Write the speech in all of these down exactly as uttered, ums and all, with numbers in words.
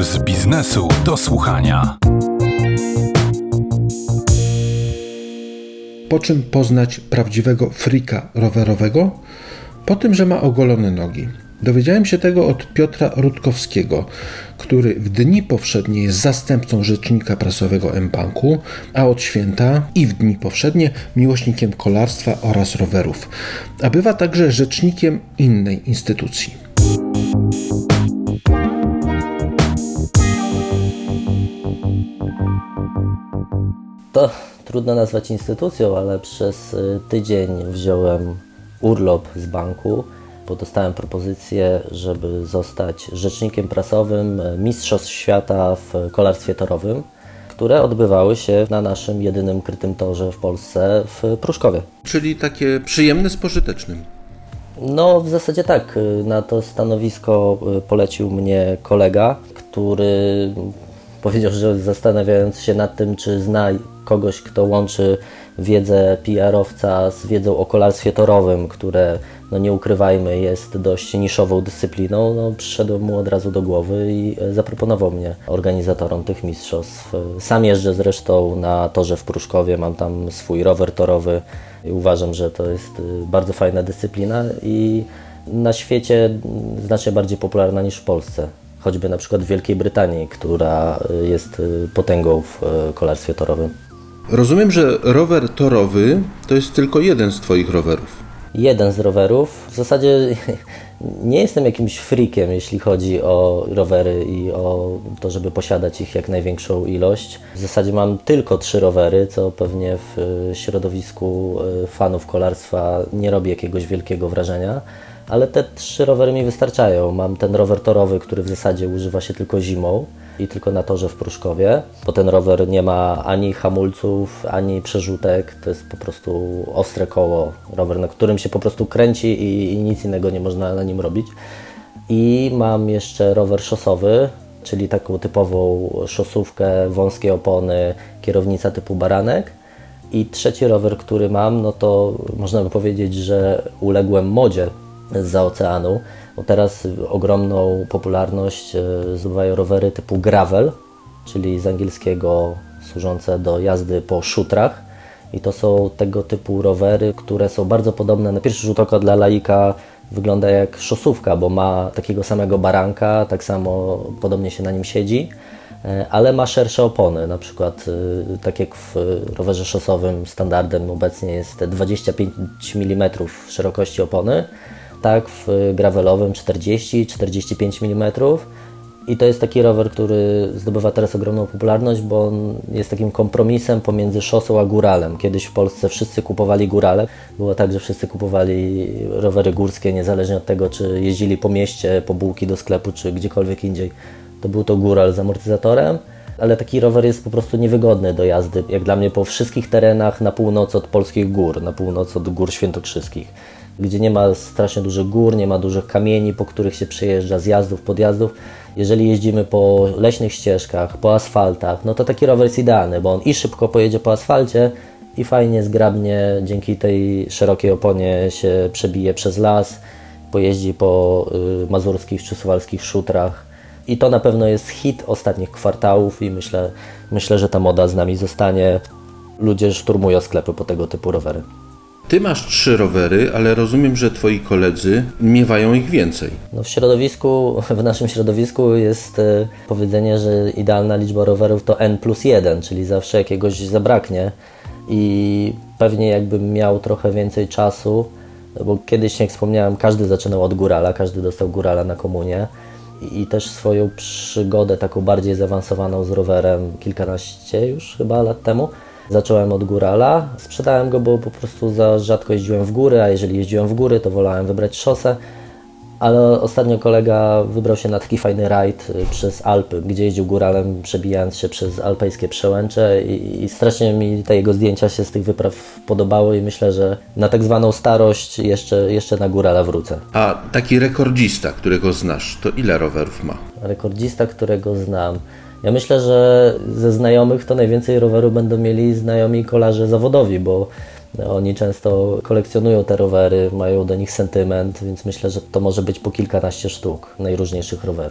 Z biznesu do słuchania. Po czym poznać prawdziwego freaka rowerowego? Po tym, że ma ogolone nogi. Dowiedziałem się tego od Piotra Rutkowskiego, który w dni powszednie jest zastępcą rzecznika prasowego mBanku, a od święta i w dni powszednie miłośnikiem kolarstwa oraz rowerów, a bywa także rzecznikiem innej instytucji. To trudno nazwać instytucją, ale przez tydzień wziąłem urlop z banku, bo dostałem propozycję, żeby zostać rzecznikiem prasowym Mistrzostw Świata w kolarstwie torowym, które odbywały się na naszym jedynym krytym torze w Polsce w Pruszkowie. Czyli takie przyjemne z pożytecznym. No w zasadzie tak. Na to stanowisko polecił mnie kolega, który powiedział, że zastanawiając się nad tym, czy zna kogoś, kto łączy wiedzę P R-owca z wiedzą o kolarstwie torowym, które, no nie ukrywajmy, jest dość niszową dyscypliną, no przyszedłem mu od razu do głowy i zaproponował mnie organizatorom tych mistrzostw. Sam jeżdżę zresztą na torze w Pruszkowie, mam tam swój rower torowy i uważam, że to jest bardzo fajna dyscyplina i na świecie znacznie bardziej popularna niż w Polsce. Choćby na przykład w Wielkiej Brytanii, która jest potęgą w kolarstwie torowym. Rozumiem, że rower torowy to jest tylko jeden z Twoich rowerów. Jeden z rowerów. W zasadzie nie jestem jakimś freakiem, jeśli chodzi o rowery i o to, żeby posiadać ich jak największą ilość. W zasadzie mam tylko trzy rowery, co pewnie w środowisku fanów kolarstwa nie robi jakiegoś wielkiego wrażenia. Ale te trzy rowery mi wystarczają. Mam ten rower torowy, który w zasadzie używa się tylko zimą i tylko na torze w Pruszkowie, bo ten rower nie ma ani hamulców, ani przerzutek, to jest po prostu ostre koło, rower, na którym się po prostu kręci i, i nic innego nie można na nim robić. I mam jeszcze rower szosowy, czyli taką typową szosówkę, wąskie opony, kierownica typu baranek. I trzeci rower, który mam, no to można by powiedzieć, że uległem modzie zza oceanu, bo teraz ogromną popularność zdobywają rowery typu gravel, czyli z angielskiego służące do jazdy po szutrach. I to są tego typu rowery, które są bardzo podobne, na pierwszy rzut oka dla laika wygląda jak szosówka, bo ma takiego samego baranka, tak samo podobnie się na nim siedzi, ale ma szersze opony, na przykład tak jak w rowerze szosowym standardem obecnie jest dwadzieścia pięć milimetrów szerokości opony, tak w gravelowym czterdzieści do czterdziestu pięciu milimetrów i to jest taki rower, który zdobywa teraz ogromną popularność, bo on jest takim kompromisem pomiędzy szosą a góralem. Kiedyś w Polsce wszyscy kupowali górale, było tak, że wszyscy kupowali rowery górskie, niezależnie od tego, czy jeździli po mieście, po bułki do sklepu, czy gdziekolwiek indziej. To był to góral z amortyzatorem, ale taki rower jest po prostu niewygodny do jazdy, jak dla mnie, po wszystkich terenach na północ od polskich gór, na północ od gór świętokrzyskich, gdzie nie ma strasznie dużych gór, nie ma dużych kamieni, po których się przejeżdża, zjazdów, podjazdów. Jeżeli jeździmy po leśnych ścieżkach, po asfaltach, no to taki rower jest idealny, bo on i szybko pojedzie po asfalcie i fajnie, zgrabnie, dzięki tej szerokiej oponie się przebije przez las, pojeździ po y, mazurskich czy suwalskich szutrach. I to na pewno jest hit ostatnich kwartałów i myślę, myślę, że ta moda z nami zostanie. Ludzie szturmują sklepy po tego typu rowery. Ty masz trzy rowery, ale rozumiem, że twoi koledzy miewają ich więcej. No w środowisku, w naszym środowisku jest e, powiedzenie, że idealna liczba rowerów to N plus jeden, czyli zawsze jakiegoś zabraknie i pewnie jakbym miał trochę więcej czasu, bo kiedyś, jak wspomniałem, każdy zaczynał od górala, każdy dostał górala na komunię i, i też swoją przygodę taką bardziej zaawansowaną z rowerem kilkanaście już chyba lat temu. Zacząłem od górala, sprzedałem go, bo po prostu za rzadko jeździłem w góry, a jeżeli jeździłem w góry, to wolałem wybrać szosę. Ale ostatnio kolega wybrał się na taki fajny rajd przez Alpy, gdzie jeździł góralem, przebijając się przez alpejskie przełęcze i, i strasznie mi te jego zdjęcia się z tych wypraw podobały i myślę, że na tak zwaną starość jeszcze, jeszcze na górala wrócę. A taki rekordzista, którego znasz, to ile rowerów ma? Rekordzista, którego znam... Ja myślę, że ze znajomych to najwięcej rowerów będą mieli znajomi kolarze zawodowi, bo oni często kolekcjonują te rowery, mają do nich sentyment, więc myślę, że to może być po kilkanaście sztuk najróżniejszych rowerów.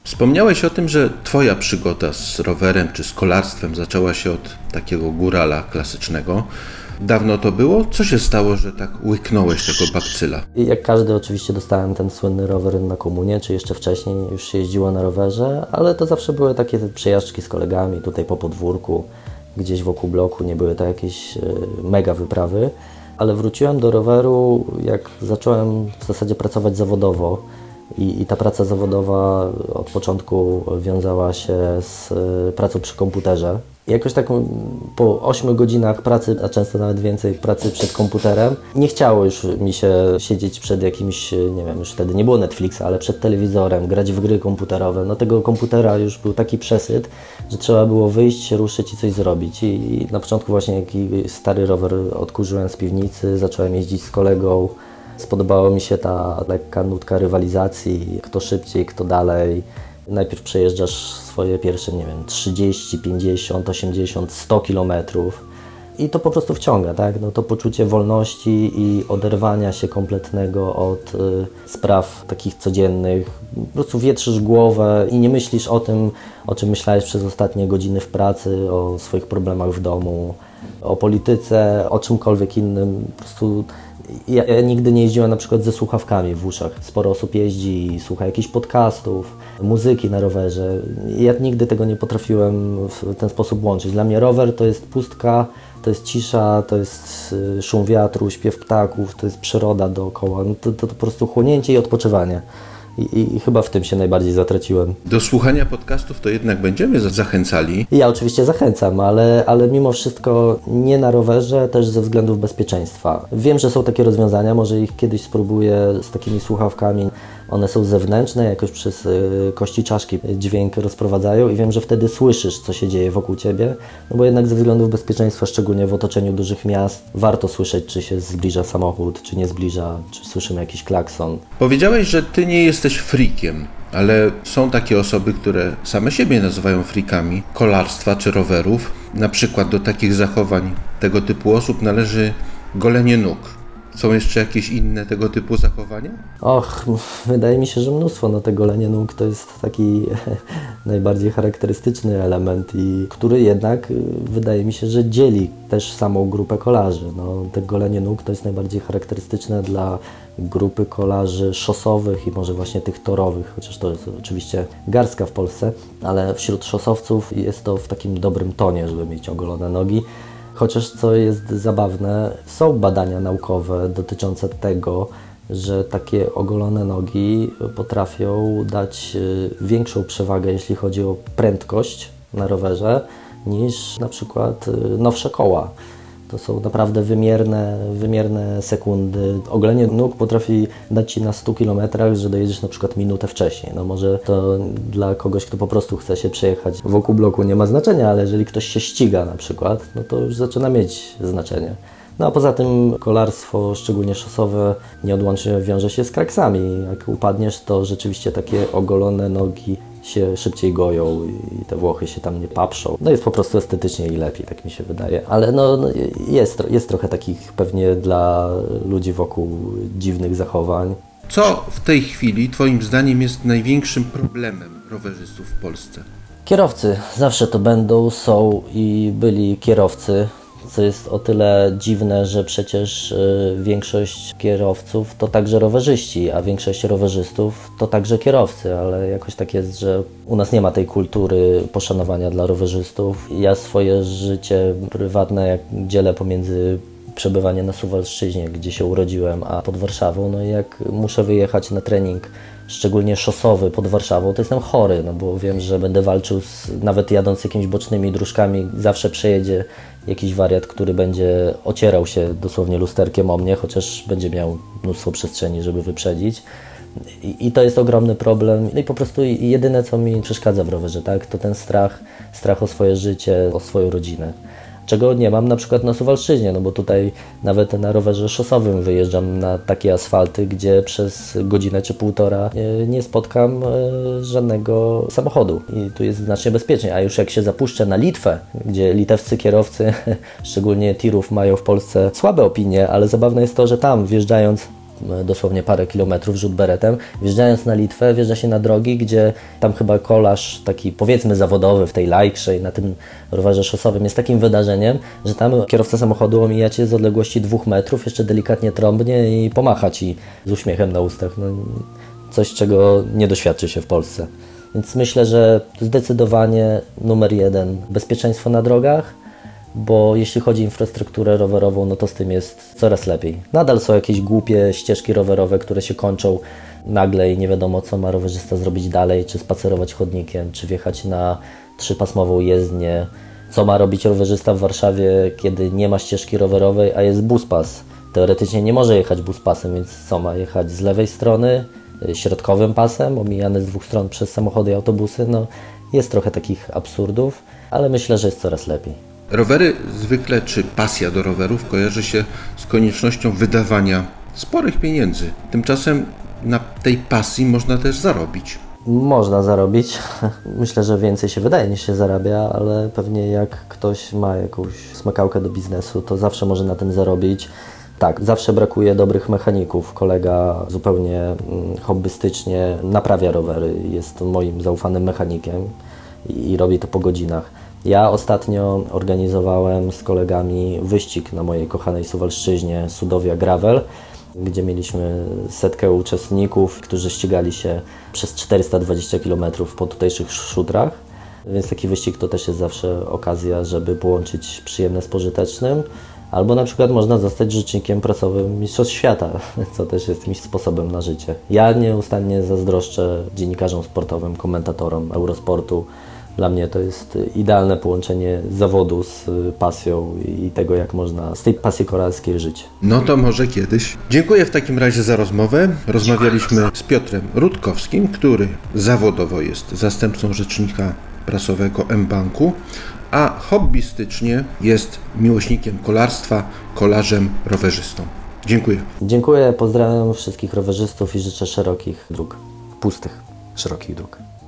Wspomniałeś o tym, że twoja przygoda z rowerem czy z kolarstwem zaczęła się od takiego górala klasycznego. Dawno to było? Co się stało, że tak łyknąłeś tego bakcyla? I jak każdy oczywiście dostałem ten słynny rower na komunię, czy jeszcze wcześniej już się jeździło na rowerze, ale to zawsze były takie przejażdżki z kolegami tutaj po podwórku, gdzieś wokół bloku, nie były to jakieś mega wyprawy. Ale wróciłem do roweru, jak zacząłem w zasadzie pracować zawodowo i, i ta praca zawodowa od początku wiązała się z pracą przy komputerze. I jakoś tak po ośmiu godzinach pracy, a często nawet więcej pracy przed komputerem, nie chciało już mi się siedzieć przed jakimś, nie wiem, już wtedy nie było Netflixa, ale przed telewizorem, grać w gry komputerowe. No tego komputera już był taki przesyt, że trzeba było wyjść, ruszyć i coś zrobić. I, i na początku właśnie jakiś stary rower odkurzyłem z piwnicy, zacząłem jeździć z kolegą. Spodobała mi się ta lekka nutka rywalizacji, kto szybciej, kto dalej. Najpierw przejeżdżasz swoje pierwsze, nie wiem, trzydzieści, pięćdziesiąt, osiemdziesiąt, sto kilometrów i to po prostu wciąga, tak? No to poczucie wolności i oderwania się kompletnego od y, spraw takich codziennych. Po prostu wietrzysz głowę i nie myślisz o tym, o czym myślałeś przez ostatnie godziny w pracy, o swoich problemach w domu, o polityce, o czymkolwiek innym. Po prostu ja, ja nigdy nie jeździłem na przykład ze słuchawkami w uszach. Sporo osób jeździ i słucha jakichś podcastów, muzyki na rowerze. Ja nigdy tego nie potrafiłem w ten sposób łączyć. Dla mnie rower to jest pustka, to jest cisza, to jest szum wiatru, śpiew ptaków, to jest przyroda dookoła. No to, to, to po prostu chłonięcie i odpoczywanie. I, i, I chyba w tym się najbardziej zatraciłem. Do słuchania podcastów to jednak będziemy zachęcali. Ja oczywiście zachęcam, ale, ale mimo wszystko nie na rowerze, też ze względów bezpieczeństwa. Wiem, że są takie rozwiązania, może ich kiedyś spróbuję z takimi słuchawkami. One są zewnętrzne, jakoś przez y, kości czaszki dźwięk rozprowadzają i wiem, że wtedy słyszysz, co się dzieje wokół Ciebie, no bo jednak ze względów bezpieczeństwa, szczególnie w otoczeniu dużych miast, warto słyszeć, czy się zbliża samochód, czy nie zbliża, czy słyszymy jakiś klakson. Powiedziałeś, że Ty nie jesteś freakiem, ale są takie osoby, które same siebie nazywają freakami kolarstwa czy rowerów. Na przykład do takich zachowań tego typu osób należy golenie nóg. Są jeszcze jakieś inne tego typu zachowania? Och, wydaje mi się, że mnóstwo. No, te golenie nóg to jest taki najbardziej charakterystyczny element, i który jednak wydaje mi się, że dzieli też samą grupę kolarzy. No, te golenie nóg to jest najbardziej charakterystyczne dla grupy kolarzy szosowych i może właśnie tych torowych, chociaż to jest oczywiście garstka w Polsce, ale wśród szosowców jest to w takim dobrym tonie, żeby mieć ogolone nogi. Chociaż co jest zabawne, są badania naukowe dotyczące tego, że takie ogolone nogi potrafią dać większą przewagę, jeśli chodzi o prędkość na rowerze, niż na przykład nowsze koła. To są naprawdę wymierne, wymierne sekundy. Ogolenie nóg potrafi dać Ci na stu kilometrach, że dojedziesz na przykład minutę wcześniej. No może to dla kogoś, kto po prostu chce się przejechać wokół bloku, nie ma znaczenia, ale jeżeli ktoś się ściga na przykład, no to już zaczyna mieć znaczenie. No a poza tym kolarstwo, szczególnie szosowe, nieodłącznie wiąże się z kraksami. Jak upadniesz, to rzeczywiście takie ogolone nogi się szybciej goją i te Włochy się tam nie paprzą. No jest po prostu estetycznie i lepiej, tak mi się wydaje. Ale no, no jest, jest trochę takich pewnie dla ludzi wokół dziwnych zachowań. Co w tej chwili Twoim zdaniem jest największym problemem rowerzystów w Polsce? Kierowcy. Zawsze to będą, są i byli kierowcy. Co jest o tyle dziwne, że przecież y, większość kierowców to także rowerzyści, a większość rowerzystów to także kierowcy, ale jakoś tak jest, że u nas nie ma tej kultury poszanowania dla rowerzystów. Ja swoje życie prywatne jak dzielę pomiędzy przebywanie na Suwalszczyźnie, gdzie się urodziłem, a pod Warszawą, no i jak muszę wyjechać na trening, szczególnie szosowy pod Warszawą, to jestem chory, no bo wiem, że będę walczył z, nawet jadąc jakimiś bocznymi dróżkami, zawsze przejedzie jakiś wariat, który będzie ocierał się dosłownie lusterkiem o mnie, chociaż będzie miał mnóstwo przestrzeni, żeby wyprzedzić. I, i to jest ogromny problem. No i po prostu jedyne, co mi przeszkadza w rowerze, tak, to ten strach, strach o swoje życie, o swoją rodzinę. Czego nie mam na przykład na Suwalszczyźnie, no bo tutaj nawet na rowerze szosowym wyjeżdżam na takie asfalty, gdzie przez godzinę czy półtora nie, nie spotkam e, żadnego samochodu i tu jest znacznie bezpieczniej, a już jak się zapuszczę na Litwę, gdzie litewscy kierowcy, szczególnie tirów, mają w Polsce słabe opinie, ale zabawne jest to, że tam wjeżdżając dosłownie parę kilometrów rzut beretem. Wjeżdżając na Litwę, wjeżdża się na drogi, gdzie tam chyba kolarz taki powiedzmy zawodowy w tej Lajkrze i na tym rowerze szosowym jest takim wydarzeniem, że tam kierowca samochodu omija Cię z odległości dwóch metrów, jeszcze delikatnie trąbnie i pomacha Ci z uśmiechem na ustach. No, coś, czego nie doświadczy się w Polsce. Więc myślę, że zdecydowanie numer jeden bezpieczeństwo na drogach, bo jeśli chodzi o infrastrukturę rowerową, no to z tym jest coraz lepiej. Nadal są jakieś głupie ścieżki rowerowe, które się kończą nagle i nie wiadomo, co ma rowerzysta zrobić dalej, czy spacerować chodnikiem, czy wjechać na trzypasmową jezdnię. Co ma robić rowerzysta w Warszawie, kiedy nie ma ścieżki rowerowej, a jest buspas. Teoretycznie nie może jechać buspasem, więc co ma jechać z lewej strony, środkowym pasem, omijany z dwóch stron przez samochody i autobusy. No, jest trochę takich absurdów, ale myślę, że jest coraz lepiej. Rowery zwykle, czy pasja do rowerów kojarzy się z koniecznością wydawania sporych pieniędzy. Tymczasem na tej pasji można też zarobić. Można zarobić. Myślę, że więcej się wydaje niż się zarabia, ale pewnie jak ktoś ma jakąś smykałkę do biznesu, to zawsze może na tym zarobić. Tak, zawsze brakuje dobrych mechaników. Kolega zupełnie hobbystycznie naprawia rowery. Jest moim zaufanym mechanikiem i, i robi to po godzinach. Ja ostatnio organizowałem z kolegami wyścig na mojej kochanej Suwalszczyźnie, Sudowia Gravel, gdzie mieliśmy setkę uczestników, którzy ścigali się przez czterysta dwadzieścia kilometrów po tutejszych szutrach. Więc taki wyścig to też jest zawsze okazja, żeby połączyć przyjemne z pożytecznym. Albo na przykład można zostać rzecznikiem prasowym Mistrzostw Świata, co też jest jakimś sposobem na życie. Ja nieustannie zazdroszczę dziennikarzom sportowym, komentatorom Eurosportu. Dla mnie to jest idealne połączenie zawodu z pasją i tego, jak można z tej pasji kolarskiej żyć. No to może kiedyś. Dziękuję w takim razie za rozmowę. Rozmawialiśmy z Piotrem Rutkowskim, który zawodowo jest zastępcą rzecznika prasowego mBanku, a hobbystycznie jest miłośnikiem kolarstwa, kolarzem, rowerzystą. Dziękuję. Dziękuję, pozdrawiam wszystkich rowerzystów i życzę szerokich dróg, pustych, szerokich dróg.